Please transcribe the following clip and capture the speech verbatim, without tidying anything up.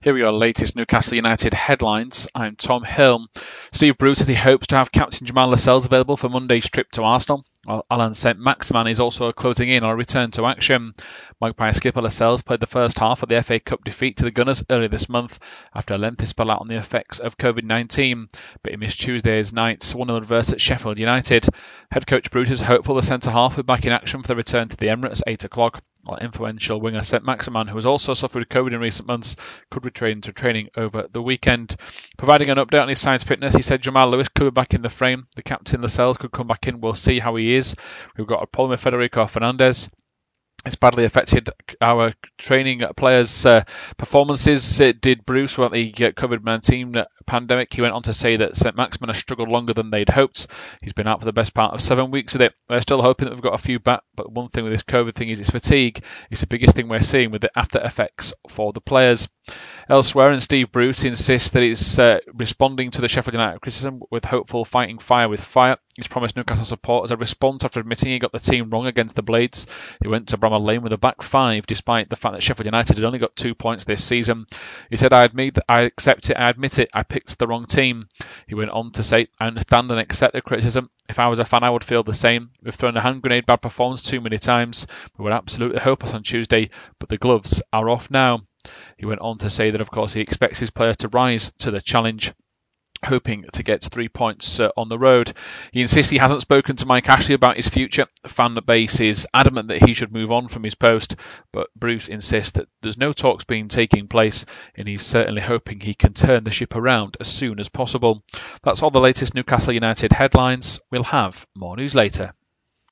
Here are your latest Newcastle United headlines. I'm Tom Hill. Steve Bruce says he hopes to have captain Jamal Lascelles available for Monday's trip to Arsenal, while Alan Saint-Maximin is also closing in on a return to action. Magpie skipper Lascelles played the first half of the F A Cup defeat to the Gunners earlier this month after a lengthy spell out on the effects of COVID nineteen, but he missed Tuesday's night's one nil adverse at Sheffield United. Head coach Bruce is hopeful the centre-half will be back in action for the return to the Emirates at eight o'clock, while influential winger Saint-Maximin, who has also suffered COVID in recent months, could return to training over the weekend. Providing an update on his side's fitness, he said Jamal Lewis could be back in the frame. The captain Lascelles could come back in. We'll see how he is. We've got a problem with Federico Fernandez. It's badly affected our training players' uh, performances. It did Bruce about the uh, COVID nineteen pandemic. He went on to say that Saint-Maximin has struggled longer than they'd hoped. He's been out for the best part of seven weeks with it. We're still hoping that we've got a few back, but one thing with this COVID thing is it's fatigue. It's the biggest thing we're seeing with the after effects for the players. Elsewhere, and Steve Bruce insists that he's uh, responding to the Sheffield United criticism with hopeful fighting fire with fire. He's promised Newcastle supporters a response after admitting he got the team wrong against the Blades. He went to Bramall Lane with a back five, despite the fact that Sheffield United had only got two points this season. He said, I admit, I accept it, I admit it, I picked the wrong team. He went on to say, I understand and accept the criticism. If I was a fan, I would feel the same. We've thrown a hand grenade bad performance too many times. We were absolutely hopeless on Tuesday, but the gloves are off now. He went on to say that, of course, he expects his players to rise to the challenge, hoping to get three points uh, on the road. He insists he hasn't spoken to Mike Ashley about his future. The fan base is adamant that he should move on from his post, but Bruce insists that there's no talks being taking place, and he's certainly hoping he can turn the ship around as soon as possible. That's all the latest Newcastle United headlines. We'll have more news later.